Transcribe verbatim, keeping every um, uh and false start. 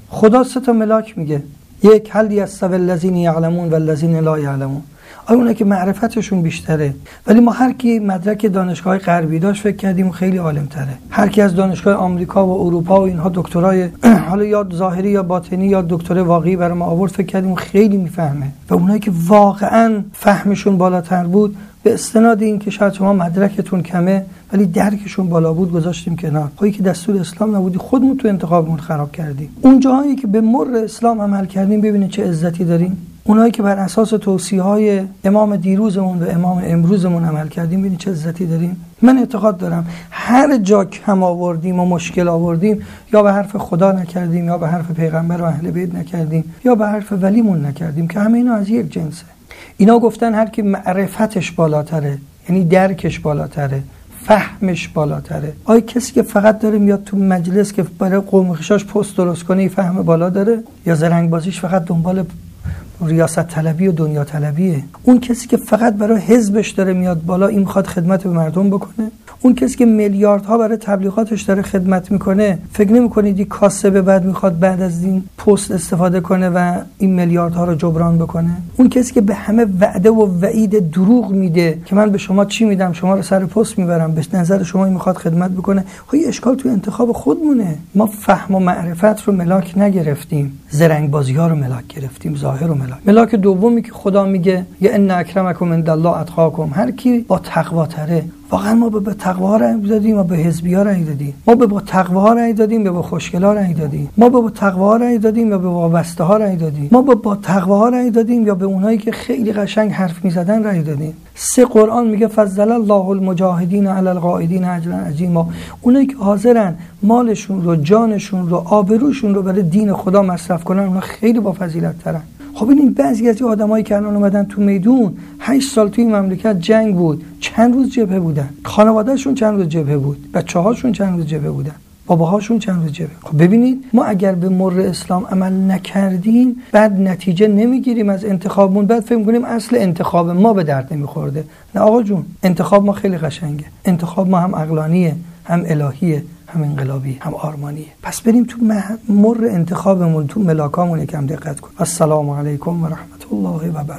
خدا سه تا ملاک میگه، یک هل یستوی الذین یعلمون و الذین لا یعلمون. آیا اونایی که معرفتشون بیشتره، ولی ما هر کی مدرک دانشگاه غربی داشت فکر کردیم خیلی عالم تره. هر کی از دانشگاه آمریکا و اروپا و اینها دکترای حالا یا ظاهری یا باطنی یا دکترای واقعی برای ما آورد، فکر کردیم خیلی میفهمه. و اونایی که واقعا فهمشون بالاتر بود، به استناد این که شاید شما مدرکتون کمه ولی درکشون بالا بود گذاشتیم کنار. خودی که دستور اسلام نبودی خودمون تو انتخابمون خراب کردیم. اون جاهایی که به مر اسلام عمل کردیم ببینید چه عزتی داریم. اونایی که بر اساس توصیه‌های امام دیروزمون و امام امروزمون عمل کردیم ببینید چه عزتی داریم. من اعتقاد دارم هر جا کم آوردیم و مشکل آوردیم، یا به حرف خدا نکردیم، یا به حرف پیغمبر و اهل بیت نکردیم، یا به حرف ولیمون نکردیم که همه اینا از یک جنسه. اینا گفتن هر کی معرفتش بالاتره، یعنی درکش بالاتره، فهمش بالاتره. آیا کسی که فقط داره میاد تو مجلس که برای قوم خویشاش پست درست کنه فهم بالا داره، یا زرنگ بازیش فقط دنبال ریاست طلبی و دنیا طلبیه؟ اون کسی که فقط برای حزبش داره میاد بالا، این میخواد خدمت به مردم بکنه؟ اون کسی که میلیاردها برای تبلیغاتش داره خدمت میکنه، فکر نمیکنید این کاسب بعد میخواد بعد از این پست استفاده کنه و این میلیاردها رو جبران بکنه؟ اون کسی که به همه وعده و وعید دروغ میده که من به شما چی میدم، شما رو سر پست میبرم، به نظر شما این میخواد خدمت بکنه. خب این اشکال تو انتخاب خودمونه. ما فهم و معرفت رو ملاک نگرفتیم، زرنگ بازی ها رو ملاک گرفتیم، ظاهر رو ملاک. ملاک دومی که خدا میگه یا ان اکرمکم عند الله اتقاکم، هر کی با تقوا تره. واقعا ما به تقوا رأی دادیم و به حزبی‌ها رأی دادیم؟ ما به با تقوا رأی دادیم یا به خوشگلا رأی دادیم؟ ما به با تقوا رأی دادیم یا به وابسته ها رأی دادیم؟ ما به با تقوا رأی دادیم یا به اونایی که خیلی قشنگ حرف می‌زدن رأی دادیم؟ سه قرآن میگه فضل الله المجاهدین علی القاعدین اجرا عظیما. اونایی که حاضرن مالشون رو، جانشون رو، آبروشون رو برای دین خدا مصرف کنن، اونا خیلی با فضیلت ترن. خب این بعضی از آدمایی که الان اومدن تو میدون، هشت سال توی مملکت جنگ بود، چند روز جبهه بودن، خانواده‌شون چند روز جبهه بود، بچه‌هاشون چند روز جبهه بودن، باباهاشون چند روز جبهه. خب ببینید ما اگر به مر اسلام عمل نکردیم، بعد نتیجه نمیگیریم از انتخابمون، بعد فکر می‌کنیم اصل انتخاب ما به درد نمیخورده. نه آقا جون، انتخاب ما خیلی قشنگه. انتخاب ما هم عقلانیه، هم الهیه، هم انقلابی، هم آرمانیه. پس بریم تو مر انتخابمون، تو ملاکامون یکم دقت کنیم. السلام علیکم و رحمت الله و برکاته.